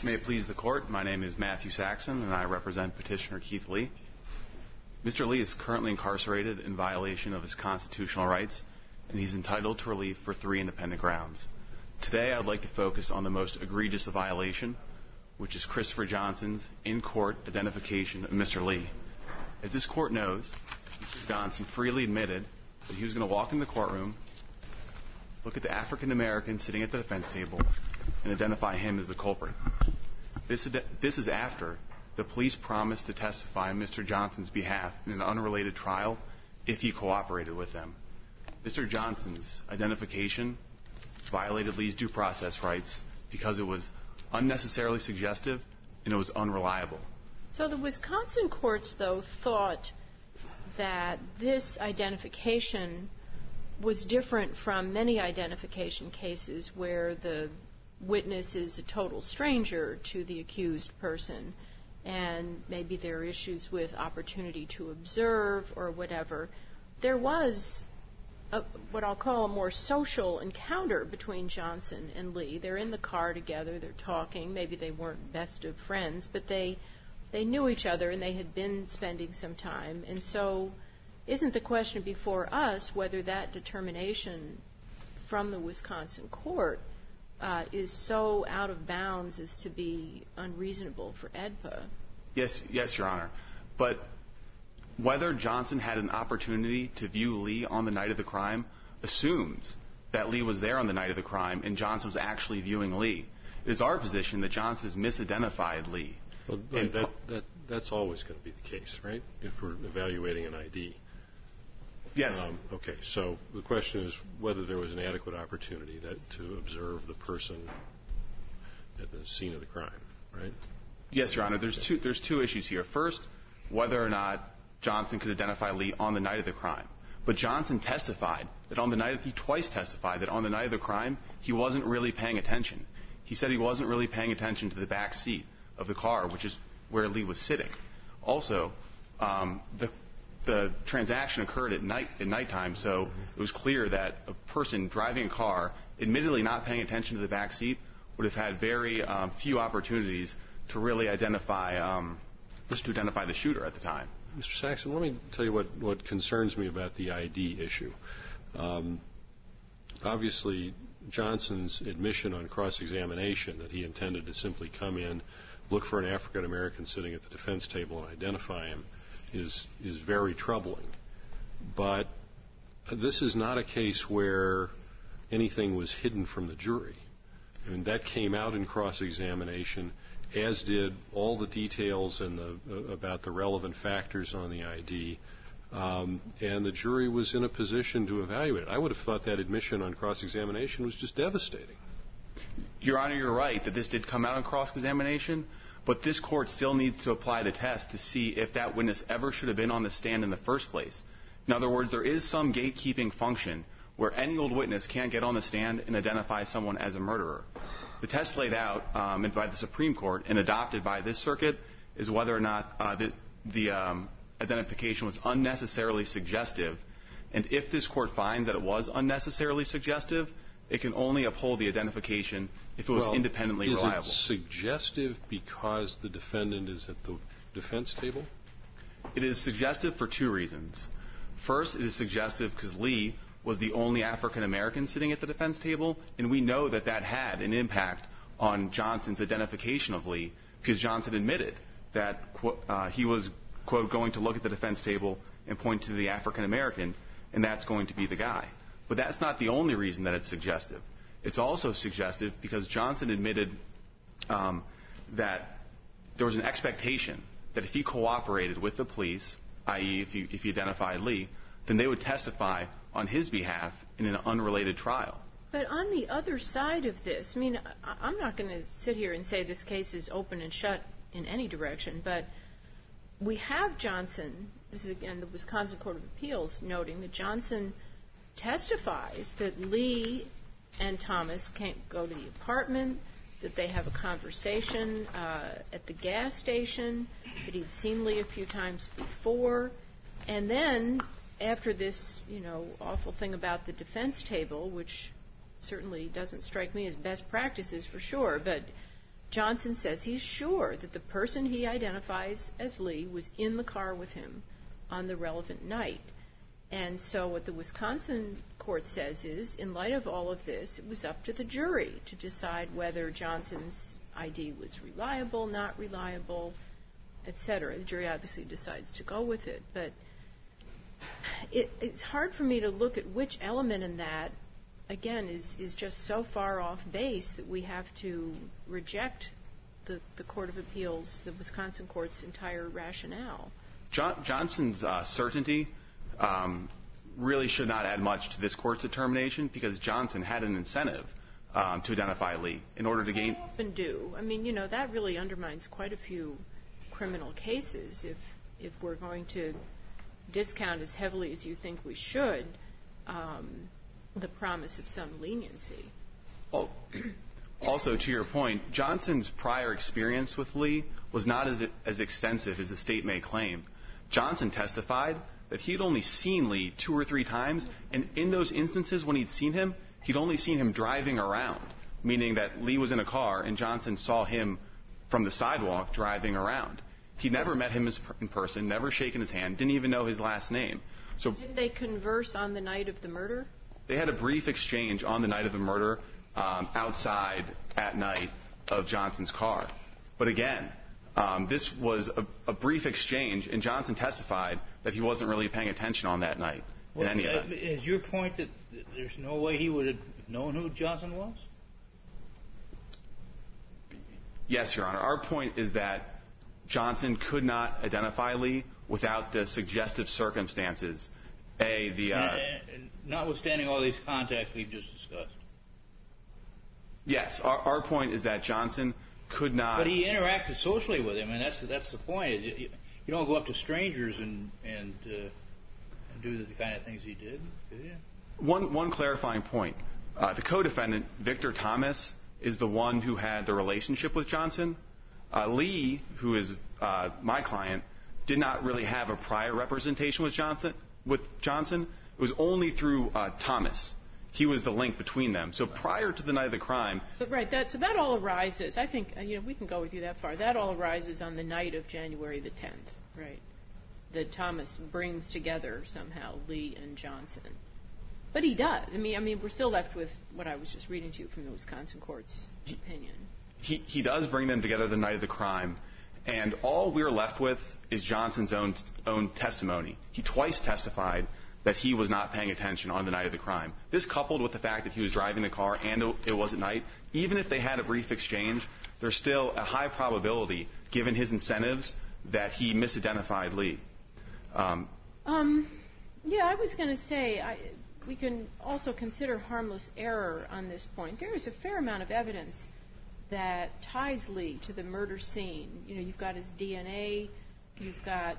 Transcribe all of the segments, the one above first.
May it please the Court, my name is Matthew Saxon, and I represent Petitioner Keith Lee. Mr. Lee is currently incarcerated in violation of his constitutional rights, and he's entitled to relief for 3 independent grounds. Today, I'd like to focus on the most egregious violation, which is Christopher Johnson's in-court identification of Mr. Lee. As this Court knows, Mr. Johnson freely admitted that he was going to walk in the courtroom, look at the African American sitting at the defense table, and identify him as the culprit. This is after the police promised to testify on Mr. Johnson's behalf in an unrelated trial if he cooperated with them. Mr. Johnson's identification violated Lee's due process rights because it was unnecessarily suggestive and it was unreliable. So the Wisconsin courts, though, thought that this identification was different from many identification cases where the witness is a total stranger to the accused person, and maybe there are issues with opportunity to observe or whatever. There was what I'll call a more social encounter between Johnson and Lee. They're in the car together, they're talking. Maybe they weren't best of friends, but they knew each other and they had been spending some time. And so isn't the question before us whether that determination from the Wisconsin court is so out of bounds as to be unreasonable for AEDPA? Yes, Your Honor. But whether Johnson had an opportunity to view Lee on the night of the crime assumes that Lee was there on the night of the crime and Johnson was actually viewing Lee. It is our position that Johnson has misidentified Lee. Well, that's always going to be the case, right, if we're evaluating an ID? Yes. Okay, so the question is whether there was an adequate opportunity to observe the person at the scene of the crime, right? Yes, Your Honor. There's two issues here. First, whether or not Johnson could identify Lee on the night of the crime. But Johnson testified that he twice testified that on the night of the crime, he wasn't really paying attention. He said he wasn't really paying attention to the back seat of the car, which is where Lee was sitting. Also, the transaction occurred at nighttime, so it was clear that a person driving a car, admittedly not paying attention to the back seat, would have had very few opportunities to really identify the shooter at the time. Mr. Saxon, let me tell you what concerns me about the ID issue. Obviously, Johnson's admission on cross-examination that he intended to simply come in, look for an African American sitting at the defense table and identify him is very troubling. But this is not a case where anything was hidden from the jury. I mean, that came out in cross-examination, as did all the details about the relevant factors on the ID, and the jury was in a position to evaluate it. I would have thought that admission on cross-examination was just devastating. Your Honor, you're right that this did come out on cross-examination, but this Court still needs to apply the test to see if that witness ever should have been on the stand in the first place. In other words, there is some gatekeeping function where any old witness can't get on the stand and identify someone as a murderer. The test laid out by the Supreme Court and adopted by this circuit is whether or not the identification was unnecessarily suggestive. And if this Court finds that it was unnecessarily suggestive, it can only uphold the identification if it was independently reliable. Is it suggestive because the defendant is at the defense table? It is suggestive for 2 reasons. First, it is suggestive because Lee was the only African American sitting at the defense table, and we know that that had an impact on Johnson's identification of Lee because Johnson admitted that he was, quote, going to look at the defense table and point to the African American, and that's going to be the guy. But that's not the only reason that it's suggestive. It's also suggestive because Johnson admitted that there was an expectation that if he cooperated with the police, i.e. if he identified Lee, then they would testify on his behalf in an unrelated trial. But on the other side of this, I mean, I'm not going to sit here and say this case is open and shut in any direction, but we have Johnson, this is again the Wisconsin Court of Appeals, noting that Johnson testifies that Lee and Thomas can't go to the apartment, that they have a conversation at the gas station, that he'd seen Lee a few times before, and then after this, awful thing about the defense table, which certainly doesn't strike me as best practices for sure, but Johnson says he's sure that the person he identifies as Lee was in the car with him on the relevant night. And so what the Wisconsin court says is, in light of all of this, it was up to the jury to decide whether Johnson's ID was reliable, not reliable, etc. The jury obviously decides to go with it. But it's hard for me to look at which element in that, again, is just so far off base that we have to reject the Court of Appeals, the Wisconsin court's entire rationale. Johnson's certainty really should not add much to this court's determination, because Johnson had an incentive to identify Lee in order to gain. They often do. I mean, that really undermines quite a few criminal cases if we're going to discount as heavily as you think we should the promise of some leniency. Also, to your point, Johnson's prior experience with Lee was not as extensive as the state may claim. Johnson testified that he'd only seen Lee 2 or 3 times, and in those instances when he'd seen him, he'd only seen him driving around, meaning that Lee was in a car and Johnson saw him from the sidewalk driving around. He'd never met him in person, never shaken his hand, didn't even know his last name. So did they converse on the night of the murder? They had a brief exchange on the night of the murder outside at night of Johnson's car. But again, this was a brief exchange, and Johnson testified that he wasn't really paying attention on that night in any event. Is your point that there's no way he would have known who Johnson was? Yes, Your Honor. Our point is that Johnson could not identify Lee without the suggestive circumstances. Notwithstanding all these contacts we've just discussed. Yes, our point is that Johnson could not. But he interacted socially with him, and that's the point. Is you don't go up to strangers and do the kind of things he did, do you? One clarifying point: the co-defendant Victor Thomas is the one who had the relationship with Johnson. Lee, who is my client, did not really have a prior representation with Johnson. It was only through Thomas. He was the link between them. So prior to the night of the crime. So that all arises. I think we can go with you that far. That all arises on the night of January the 10th, right? That Thomas brings together somehow Lee and Johnson. But he does. I mean, we're still left with what I was just reading to you from the Wisconsin court's opinion. He does bring them together the night of the crime, and all we're left with is Johnson's own testimony. He twice testified that he was not paying attention on the night of the crime. This coupled with the fact that he was driving the car and it was at night, even if they had a brief exchange, there's still a high probability, given his incentives, that he misidentified Lee. Yeah, I was going to say, we can also consider harmless error on this point. There is a fair amount of evidence that ties Lee to the murder scene. You've got his DNA, you've got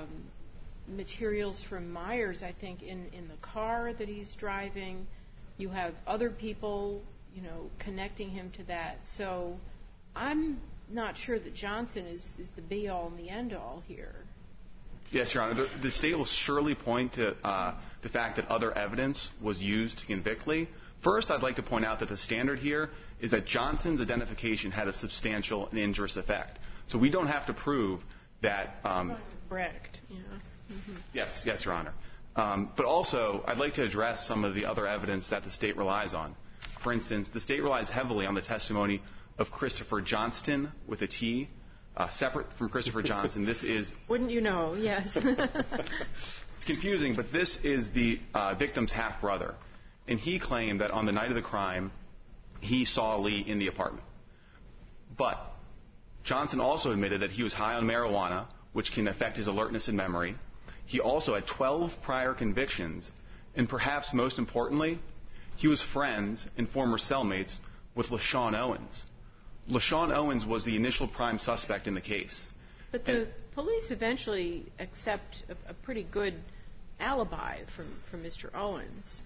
materials from Myers, I think, in the car that he's driving. You have other people, connecting him to that. So I'm not sure that Johnson is the be-all and the end-all here. Yes, Your Honor. The state will surely point to the fact that other evidence was used to convict Lee. First, I'd like to point out that the standard here is that Johnson's identification had a substantial and injurious effect. So we don't have to prove that. Brecht, Mm-hmm. Yes, Your Honor. But also, I'd like to address some of the other evidence that the state relies on. For instance, the state relies heavily on the testimony of Christopher Johnston with a T, separate from Christopher Johnson. This is. Wouldn't you know? Yes. It's confusing, but this is the victim's half-brother. And he claimed that on the night of the crime, he saw Lee in the apartment. But Johnson also admitted that he was high on marijuana, which can affect his alertness and memory. He also had 12 prior convictions, and perhaps most importantly, he was friends and former cellmates with LaShawn Owens. LaShawn Owens was the initial prime suspect in the case. But the police eventually accept a pretty good alibi from Mr. Owens.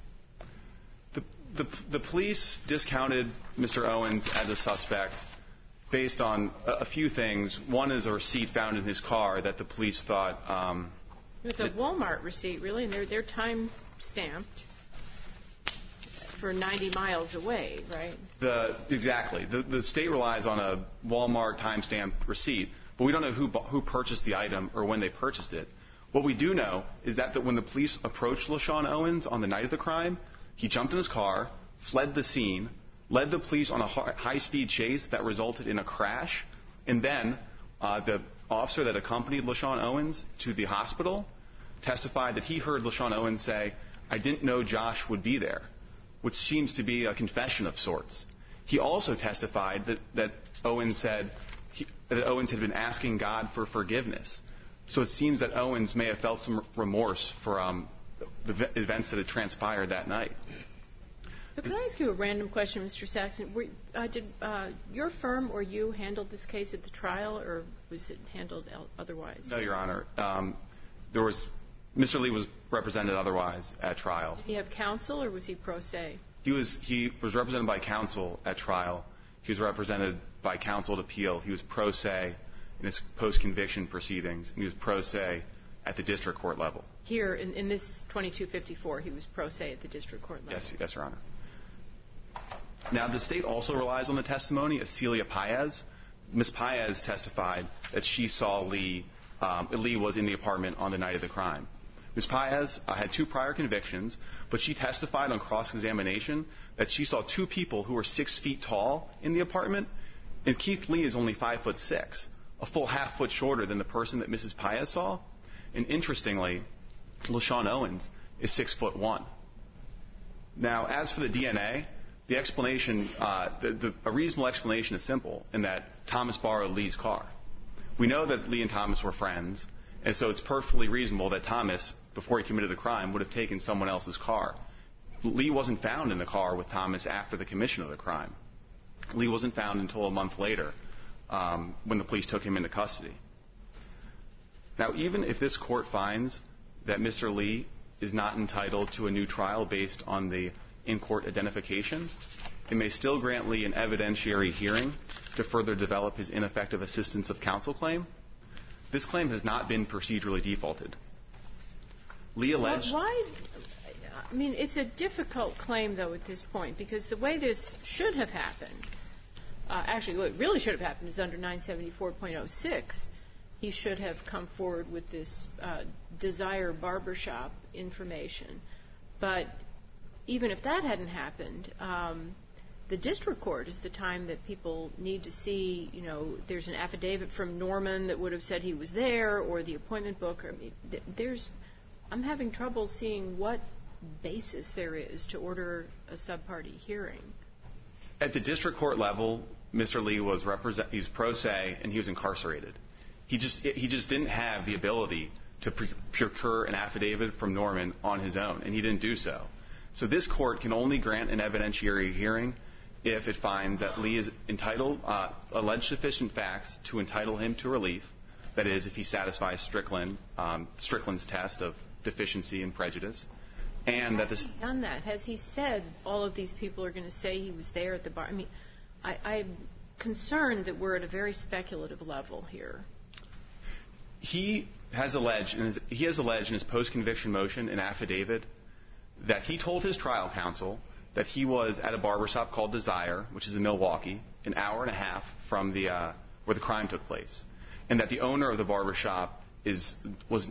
The police discounted Mr. Owens as a suspect based on a few things. One is a receipt found in his car that the police thought. It's a Walmart receipt, really, and they're time stamped. for 90 miles away, right? Exactly. The state relies on a Walmart timestamp receipt, but we don't know who purchased the item or when they purchased it. What we do know is that when the police approached LaShawn Owens on the night of the crime, he jumped in his car, fled the scene, led the police on a high-speed chase that resulted in a crash, and then the officer that accompanied LaShawn Owens to the hospital testified that he heard LaShawn Owens say, "I didn't know Josh would be there," which seems to be a confession of sorts. He also testified that Owens said that Owens had been asking God for forgiveness. So it seems that Owens may have felt some remorse for the events that had transpired that night. So can I ask you a random question, Mr. Saxon? Did your firm or you handle this case at the trial, or was it handled otherwise? No, Your Honor. Mr. Lee was represented otherwise at trial. Did he have counsel, or was he pro se? He was represented by counsel at trial. He was represented by counsel at appeal. He was pro se in his post-conviction proceedings, and he was pro se at the district court level. Here, in this 2254, he was pro se at the district court level? Yes, Your Honor. Now, the state also relies on the testimony of Celia Paez. Ms. Paez testified that she saw Lee was in the apartment on the night of the crime. Ms. Paez had 2 prior convictions, but she testified on cross-examination that she saw 2 people who were 6 feet tall in the apartment, and Keith Lee is only 5'6", a full half foot shorter than the person that Mrs. Paez saw. And interestingly, LaShawn Owens is 6'1". Now, as for the DNA, the explanation, a reasonable explanation is simple, in that Thomas borrowed Lee's car. We know that Lee and Thomas were friends, and so it's perfectly reasonable that Thomas, before he committed the crime, would have taken someone else's car. Lee wasn't found in the car with Thomas after the commission of the crime. Lee wasn't found until a month later, when the police took him into custody. Now, even if this court finds that Mr. Lee is not entitled to a new trial based on the in-court identification, it may still grant Lee an evidentiary hearing to further develop his ineffective assistance of counsel claim. This claim has not been procedurally defaulted. Lee alleged... Why? I mean, it's a difficult claim, though, at this point, because the way this should have happened, actually, what really should have happened is under 974.06, he should have come forward with this Desire Barbershop information. But even if that hadn't happened, the district court is the time that people need to see, there's an affidavit from Norman that would have said he was there, or the appointment book. I mean, I'm having trouble seeing what basis there is to order a sub-party hearing. At the district court level, Mr. Lee was pro se, and he was incarcerated. He just didn't have the ability to procure an affidavit from Norman on his own, and he didn't do so. So this court can only grant an evidentiary hearing if it finds that Lee is entitled, alleged sufficient facts to entitle him to relief. That is, if he satisfies Strickland's test of deficiency and prejudice, and that this. Has he done that? Has he said all of these people are going to say he was there at the bar? I mean, I'm concerned that we're at a very speculative level here. He has alleged in his post-conviction motion an affidavit that he told his trial counsel that he was at a barbershop called Desire, which is in Milwaukee, an hour and a half from where the crime took place, and that the owner of the barbershop was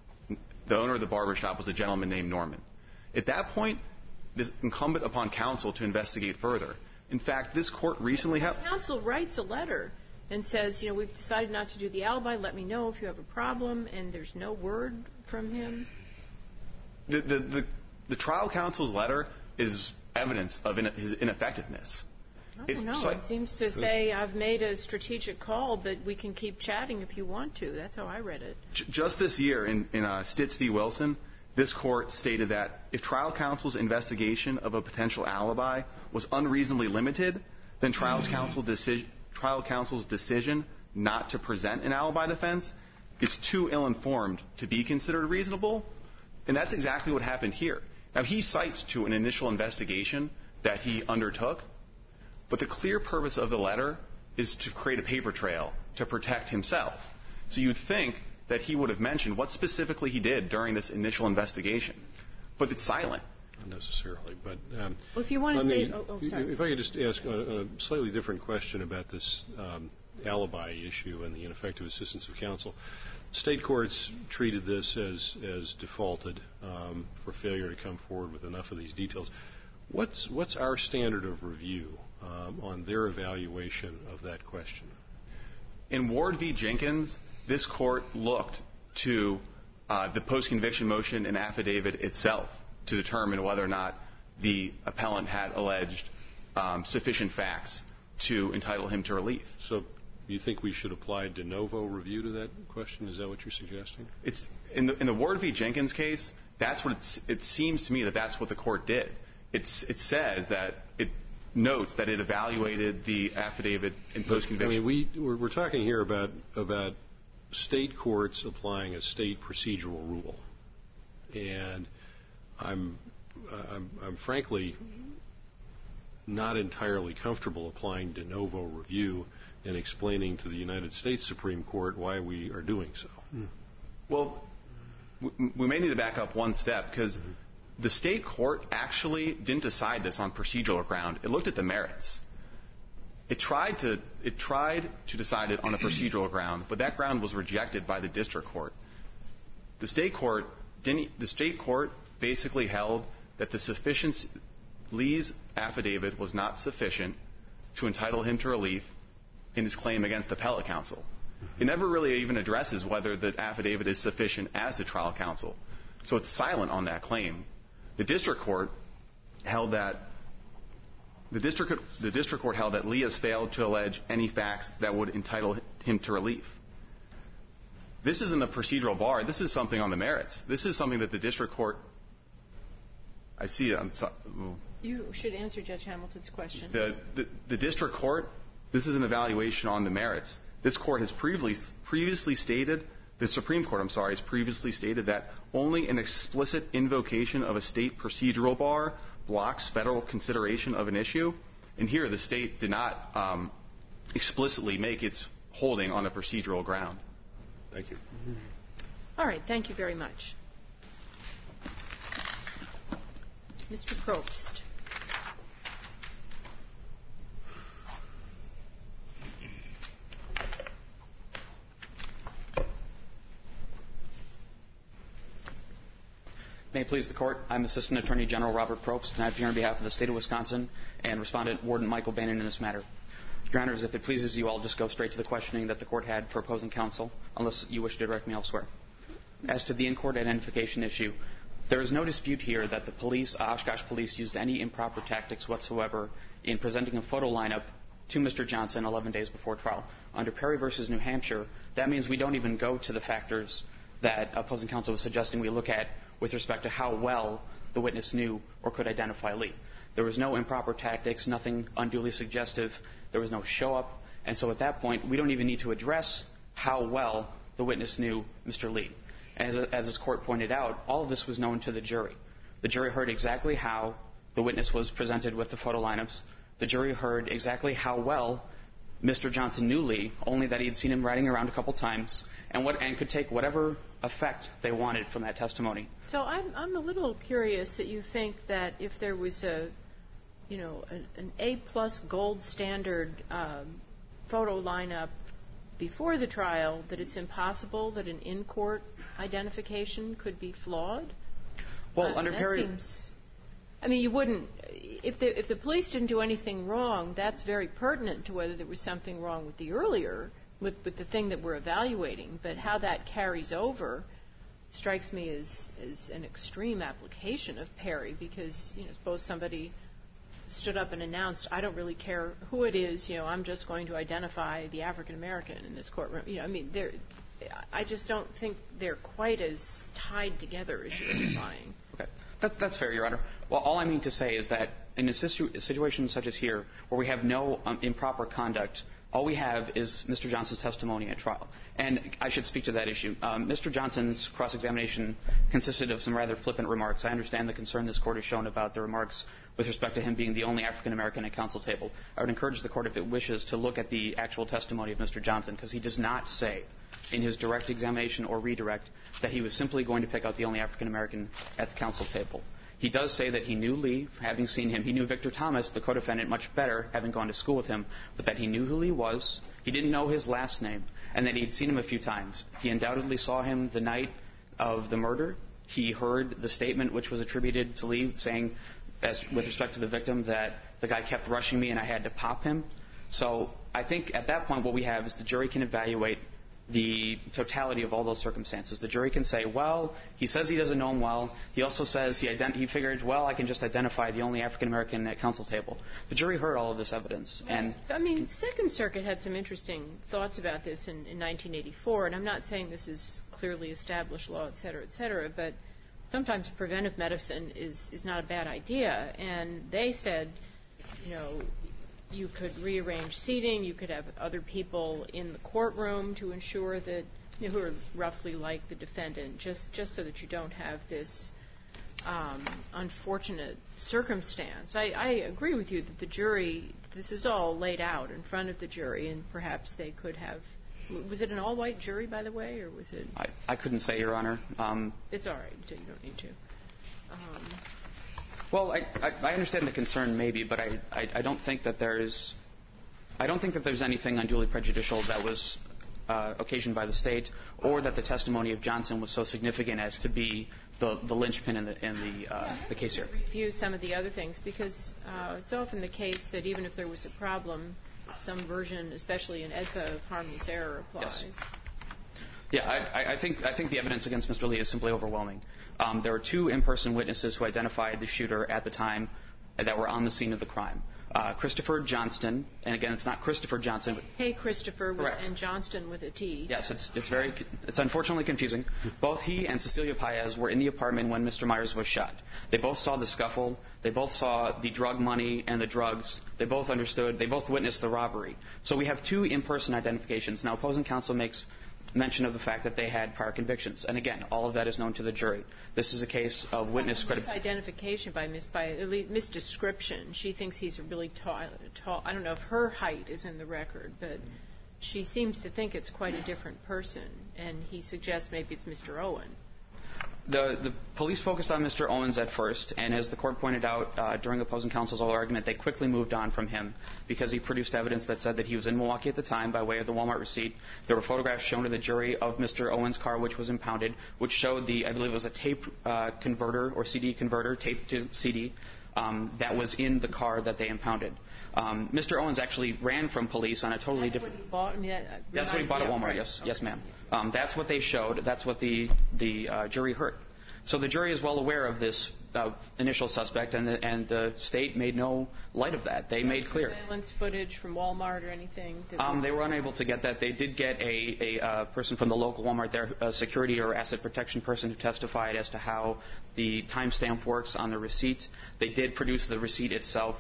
a gentleman named Norman. At that point, it is incumbent upon counsel to investigate further. In fact, this court recently had... Counsel writes a letter and says, we've decided not to do the alibi. Let me know if you have a problem, and there's no word from him. The trial counsel's letter is evidence of his ineffectiveness. I don't know. It seems to say, I've made a strategic call, but we can keep chatting if you want to. That's how I read it. Just this year, in Stitz v. Wilson, this court stated that if trial counsel's investigation of a potential alibi was unreasonably limited, then trial counsel's decision not to present an alibi defense is too ill-informed to be considered reasonable. And that's exactly what happened here. Now, he cites to an initial investigation that he undertook, but the clear purpose of the letter is to create a paper trail to protect himself. So you'd think that he would have mentioned what specifically he did during this initial investigation. But it's silent. necessarily. But well, if you want to say, sorry. If I could just ask a slightly different question about this alibi issue and the ineffective assistance of counsel. State courts treated this as defaulted for failure to come forward with enough of these details. What's our standard of review on their evaluation of that question? In Ward v. Jenkins, this court looked to the post-conviction motion and affidavit itself to determine whether or not the appellant had alleged sufficient facts to entitle him to relief. So you think we should apply de novo review to that question? Is that what you're suggesting? It's in the Ward v. Jenkins case, that's what it seems to me that's what the court did. It says that it notes that it evaluated the affidavit in post-conviction. I mean, we're talking here about state courts applying a state procedural rule, and I'm frankly not entirely comfortable applying de novo review and explaining to the United States Supreme Court why we are doing so. Well, we may need to back up one step because the state court actually didn't decide this on procedural ground. It looked at the merits. It tried to decide it on a procedural ground, but that ground was rejected by the district court. The state court basically held that Lee's affidavit was not sufficient to entitle him to relief in his claim against appellate counsel. It never really even addresses whether the affidavit is sufficient as to trial counsel. So it's silent on that claim. The district court held that Lee has failed to allege any facts that would entitle him to relief. This isn't a procedural bar. This is something on the merits. This is something that the district court. I see. You should answer Judge Hamilton's question. The district court. This is an evaluation on the merits. This court has previously stated. The Supreme Court, has previously stated that only an explicit invocation of a state procedural bar blocks federal consideration of an issue. And here, the state did not explicitly make its holding on a procedural ground. Thank you. All right. Thank you very much. Mr. Probst. May it please the Court, I'm Assistant Attorney General Robert Probst, and I appear on behalf of the State of Wisconsin and Respondent Warden Michael Bannon in this matter. Your Honors, if it pleases you, I'll just go straight to the questioning that the Court had for opposing counsel, unless you wish to direct me elsewhere. As to the in-court identification issue, there is no dispute here that the police, Oshkosh Police, used any improper tactics whatsoever in presenting a photo lineup to Mr. Johnson 11 days before trial. Under Perry v. New Hampshire, that means we don't even go to the factors that opposing counsel was suggesting we look at with respect to how well the witness knew or could identify Lee. There was no improper tactics, nothing unduly suggestive. There was no show-up. And so at that point, we don't even need to address how well the witness knew Mr. Lee. As this Court pointed out, all of this was known to the jury. The jury heard exactly how the witness was presented with the photo lineups. The jury heard exactly how well Mr. Johnson knew Lee, only that he had seen him riding around a couple times, and could take whatever effect they wanted from that testimony. So I'm a little curious that you think that if there was an A-plus gold standard photo lineup before the trial, that it's impossible that an in-court identification could be flawed? Well, under Perry, you wouldn't. If the police didn't do anything wrong, that's very pertinent to whether there was something wrong with the earlier, with the thing that we're evaluating. But how that carries over strikes me as an extreme application of Perry, because suppose somebody stood up and announced, I don't really care who it is, I'm just going to identify the African American in this courtroom. I just don't think they're quite as tied together as you're implying. Okay. That's fair, Your Honor. Well, all I mean to say is that in a situation such as here, where we have no improper conduct, all we have is Mr. Johnson's testimony at trial. And I should speak to that issue. Mr. Johnson's cross-examination consisted of some rather flippant remarks. I understand the concern this Court has shown about the remarks with respect to him being the only African-American at counsel table. I would encourage the Court, if it wishes, to look at the actual testimony of Mr. Johnson, because he does not say in his direct examination or redirect that he was simply going to pick out the only African-American at the counsel table. He does say that he knew Lee, having seen him. He knew Victor Thomas, the co-defendant, much better, having gone to school with him, but that he knew who Lee was. He didn't know his last name, and that he'd seen him a few times. He undoubtedly saw him the night of the murder. He heard the statement which was attributed to Lee saying, with respect to the victim, that the guy kept rushing me and I had to pop him. So I think at that point what we have is the jury can evaluate the totality of all those circumstances. The jury can say, well, he says he doesn't know him well. He also says he figured, well, I can just identify the only African-American at counsel table. The jury heard all of this evidence. And so, I mean, Second Circuit had some interesting thoughts about this in 1984, and I'm not saying this is clearly established law, et cetera, but sometimes preventive medicine is not a bad idea. And they said, you know, you could rearrange seating. You could have other people in the courtroom to ensure that, you know, who are roughly like the defendant, just so that you don't have this unfortunate circumstance. I agree with you that the jury, this is all laid out in front of the jury, and perhaps they could have. Was it an all-white jury, by the way, or was it? I couldn't say, Your Honor. It's all right. You don't need to. Well, I understand the concern, maybe, but I don't think that there's anything unduly prejudicial that was occasioned by the state, or that the testimony of Johnson was so significant as to be the linchpin in the case here. Review some of the other things, because it's often the case that even if there was a problem, some version, especially in AEDPA, of harmless error applies. Yes. Yeah, I think the evidence against Mr. Lee is simply overwhelming. There were two in-person witnesses who identified the shooter at the time that were on the scene of the crime. Christopher Johnston, and again, it's not Christopher Johnson. Hey, Christopher, Correct. And Johnston with a T. Yes, it's unfortunately confusing. Both he and Cecilia Paez were in the apartment when Mr. Myers was shot. They both saw the scuffle. They both saw the drug money and the drugs. They both understood. They both witnessed the robbery. So we have two in-person identifications. Now, opposing counsel makes mention of the fact that they had prior convictions. And again, all of that is known to the jury. This is a case of witness credibility. Misidentification by at least misdescription. She thinks he's a really tall. I don't know if her height is in the record, but she seems to think it's quite a different person. And he suggests maybe it's Mr. Owen. The police focused on Mr. Owens at first, and as the court pointed out during opposing counsel's oral argument, they quickly moved on from him because he produced evidence that said that he was in Milwaukee at the time by way of the Walmart receipt. There were photographs shown to the jury of Mr. Owens' car, which was impounded, which showed I believe it was a tape converter or CD converter, tape to CD, that was in the car that they impounded. Mr. Owens actually ran from police on a totally different. That's what he bought. I mean, that's what he bought at Walmart. Yes, okay. Yes, ma'am. That's what they showed. That's what the jury heard. So the jury is well aware of this initial suspect, and the state made no light of that. They made clear. Surveillance footage from Walmart or anything? They were unable to get that. They did get a person from the local Walmart there, a security or asset protection person who testified as to how the timestamp works on the receipt. They did produce the receipt itself.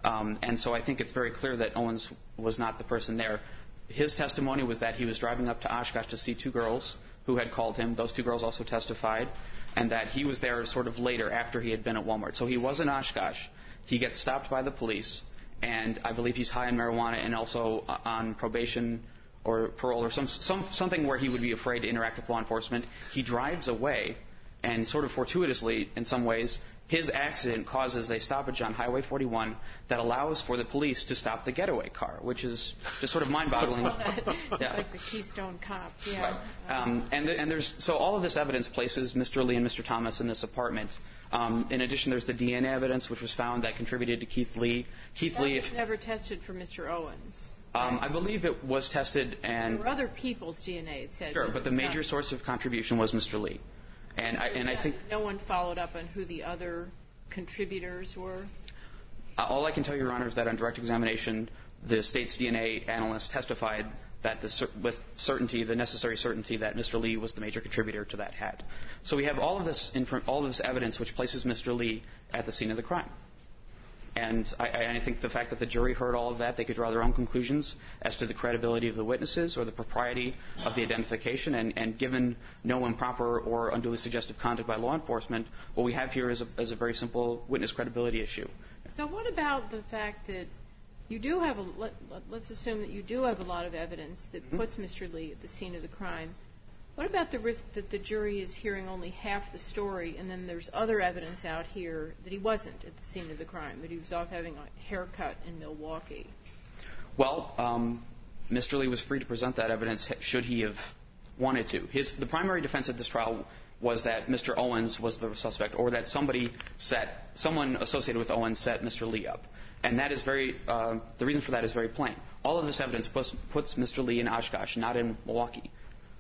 And so I think it's very clear that Owens was not the person there. His testimony was that he was driving up to Oshkosh to see two girls who had called him. Those two girls also testified. And that he was there sort of later after he had been at Walmart. So he was in Oshkosh. He gets stopped by the police. And I believe he's high on marijuana and also on probation or parole or something where he would be afraid to interact with law enforcement. He drives away, and sort of fortuitously in some ways, his accident causes a stoppage on Highway 41 that allows for the police to stop the getaway car, which is just sort of mind-boggling. It's like the Keystone Cops, yeah. Right. And there's so all of this evidence places Mr. Lee and Mr. Thomas in this apartment. In addition, there's the DNA evidence which was found that contributed to Keith Lee. That was never tested for Mr. Owens. I believe it was tested, and there were other people's DNA. It said. Sure, but the major source of contribution was Mr. Lee. And I think no one followed up on who the other contributors were. All I can tell you, Your Honor, is that on direct examination, the state's DNA analyst testified that with certainty, the necessary certainty, that Mr. Lee was the major contributor to that hat. So we have all of this evidence which places Mr. Lee at the scene of the crime. And I think the fact that the jury heard all of that, they could draw their own conclusions as to the credibility of the witnesses or the propriety of the identification. And given no improper or unduly suggestive conduct by law enforcement, what we have here is a very simple witness credibility issue. So what about the fact that you do have let's assume that you do have a lot of evidence that puts Mr. Lee at the scene of the crime. What about the risk that the jury is hearing only half the story, and then there's other evidence out here that he wasn't at the scene of the crime, that he was off having a haircut in Milwaukee? Well, Mr. Lee was free to present that evidence should he have wanted to. The primary defense at this trial was that Mr. Owens was the suspect, or that someone associated with Owens set Mr. Lee up. And that is the reason for that is very plain. All of this evidence puts Mr. Lee in Oshkosh, not in Milwaukee.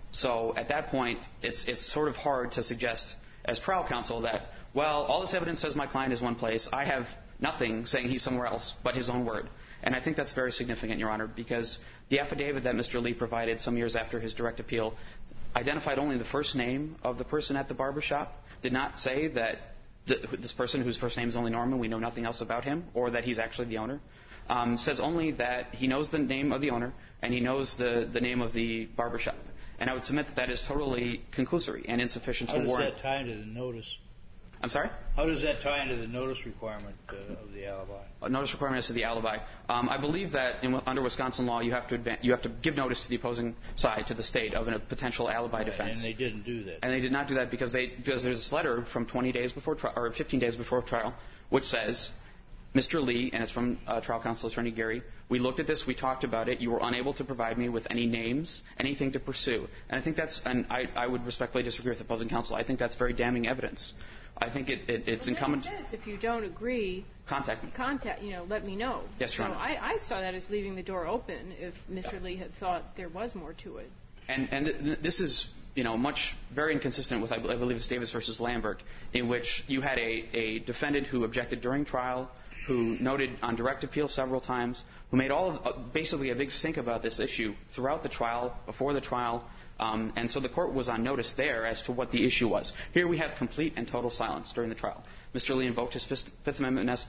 So at that point, it's sort of hard to suggest as trial counsel that, well, all this evidence says my client is one place. I have nothing saying he's somewhere else but his own word. And I think that's very significant, Your Honor, because the affidavit that Mr. Lee provided some years after his direct appeal identified only the first name of the person at the barbershop, did not say that this person whose first name is only Norman, we know nothing else about him, or that he's actually the owner. Says only that he knows the name of the owner and he knows the name of the barbershop. And I would submit that that is totally conclusory and insufficient to warrant. How does that tie into the notice? I'm sorry? How does that tie into the notice requirement of the alibi? A notice requirement as to the alibi. I believe that under Wisconsin law, you have to give notice to the opposing side, to the state, of a potential alibi defense. And they didn't do that. And they did not do that because there's this letter from 20 days before or 15 days before trial, which says, Mr. Lee, and it's from trial counsel attorney Gary, we looked at this, we talked about it, you were unable to provide me with any names, anything to pursue. And I think I would respectfully disagree with opposing counsel. I think that's very damning evidence. I think it's incumbent. It says if you don't agree, contact me. Let me know. Yes, Your Honor. So I saw that as leaving the door open if Mr. Lee had thought there was more to it. And this is very inconsistent with I believe it's Davis versus Lambert, in which you had a defendant who objected during trial, who noted on direct appeal several times, who made basically a big stink about this issue throughout the trial, before the trial. And so the court was on notice there as to what the issue was. Here we have complete and total silence during the trial. Mr. Lee invoked his Fifth Amendment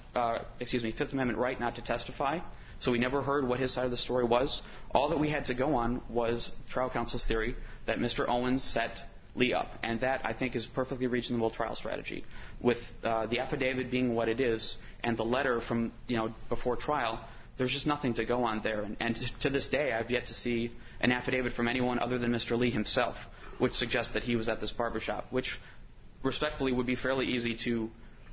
right not to testify, so we never heard what his side of the story was. All that we had to go on was trial counsel's theory that Mr. Owens set Lee up, and that I think is a perfectly reasonable trial strategy. With the affidavit being what it is, and the letter from before trial, there's just nothing to go on there. And to this day, I've yet to see an affidavit from anyone other than Mr. Lee himself, which suggests that he was at this barbershop, which respectfully would be fairly easy to,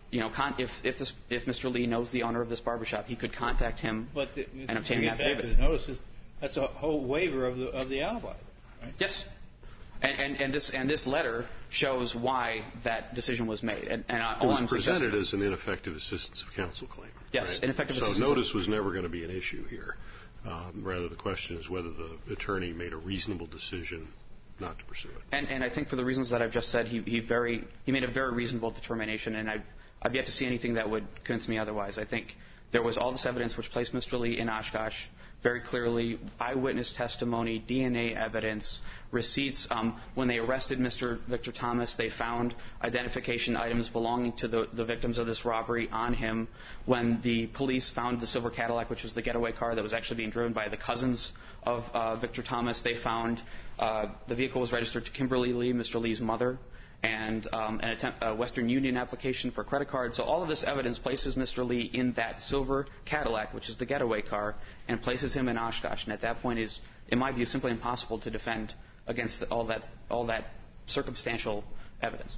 if Mr. Lee knows the owner of this barbershop, he could contact him and obtain an affidavit. Back to the notices, that's a whole waiver of the alibi, right? Yes. And this letter shows why that decision was made. And it was presented as an ineffective assistance of counsel claim. Yes, right? ineffective assistance. So notice was never going to be an issue here. Rather, the question is whether the attorney made a reasonable decision not to pursue it. And I think for the reasons that I've just said, he made a very reasonable determination, and I've yet to see anything that would convince me otherwise. I think there was all this evidence which placed Mr. Lee in Oshkosh very clearly, eyewitness testimony, DNA evidence, receipts. When they arrested Mr. Victor Thomas, they found identification items belonging to the victims of this robbery on him. When the police found the silver Cadillac, which was the getaway car that was actually being driven by the cousins of Victor Thomas, they found the vehicle was registered to Kimberly Lee, Mr. Lee's mother, and a Western Union application for a credit card. So all of this evidence places Mr. Lee in that silver Cadillac, which is the getaway car, and places him in Oshkosh. And at that point is, in my view, simply impossible to defend against all that circumstantial evidence.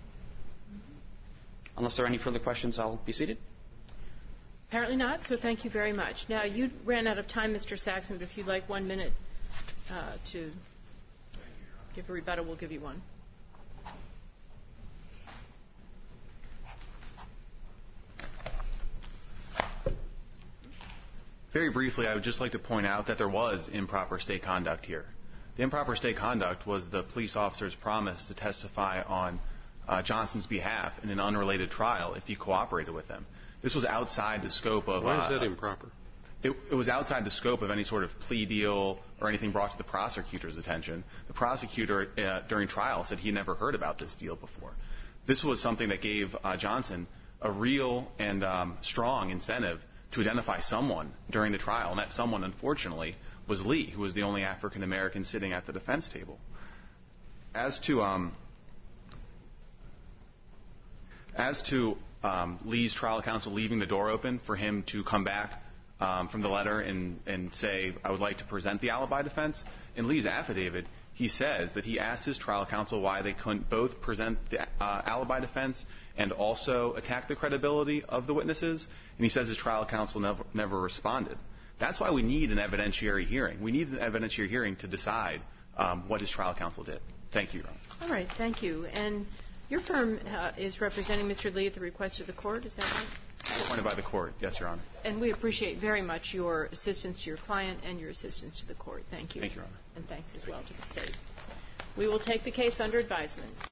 Unless there are any further questions, I'll be seated. Apparently not, so thank you very much. Now, you ran out of time, Mr. Saxon, but if you'd like 1 minute to give a rebuttal, we'll give you one. Very briefly, I would just like to point out that there was improper state conduct here. The improper state conduct was the police officer's promise to testify on Johnson's behalf in an unrelated trial if he cooperated with them. This was outside the scope of... Why is that improper? It was outside the scope of any sort of plea deal or anything brought to the prosecutor's attention. The prosecutor during trial said he never heard about this deal before. This was something that gave Johnson a real and strong incentive to identify someone during the trial, and that someone, unfortunately, was Lee, who was the only African American sitting at the defense table. As to Lee's trial counsel leaving the door open for him to come back from the letter and say, I would like to present the alibi defense. In Lee's affidavit, he says that he asked his trial counsel why they couldn't both present the alibi defense and also attack the credibility of the witnesses, and he says his trial counsel never responded. That's why we need an evidentiary hearing. We need an evidentiary hearing to decide what his trial counsel did. Thank you, Your Honor. All right, thank you. And your firm is representing Mr. Lee at the request of the court, is that right? Appointed by the court, yes, Your Honor. And we appreciate very much your assistance to your client and your assistance to the court. Thank you. Thank you, Your Honor. And thanks as well to the state. We will take the case under advisement.